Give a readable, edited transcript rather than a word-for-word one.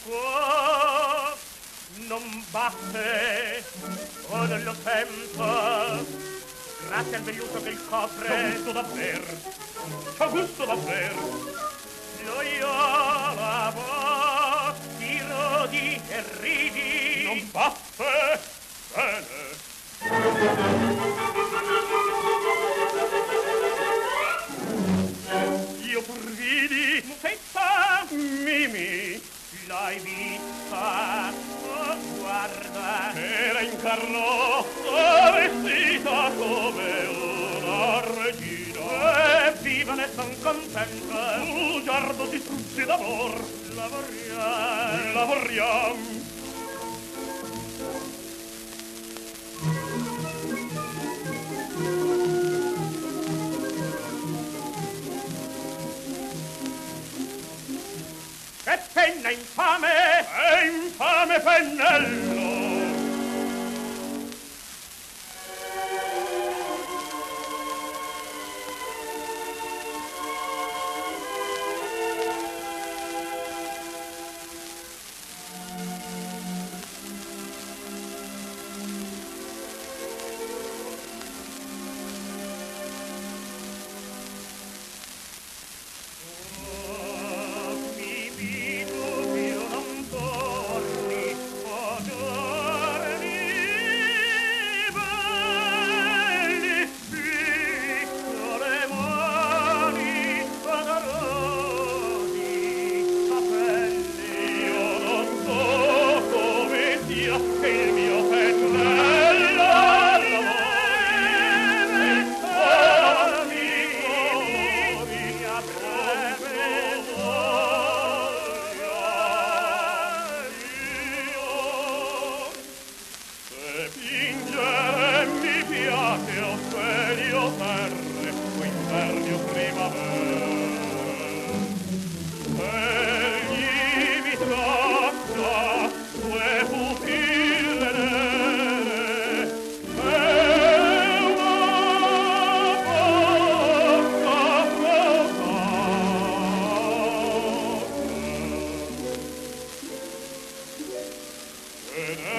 Oh, non batte, oh non lo sento, grazie al velluto che il copre. C'ho gusto davver, c'ho gusto davver. Loyola, vo, ti rodi e ridi. Non batte, bene. Io pur vidi, Musetta, Mimi, l'hai vista, oh guarda. era in carrozza vestita come una regina. Viva ne son contenta. Bugiardo si struzzi d'amor, Lavoriamo, lavoriam. che penna infame. È infame pennello. Mi vido io non torni, o giorni belli, piccole mani, odorosi capelli. Io non so come sia che il mio pennello se pingere mi piace o cieli o terre o inverni o primavere. Egli mi tocca sue pupille nere e una bocca provata.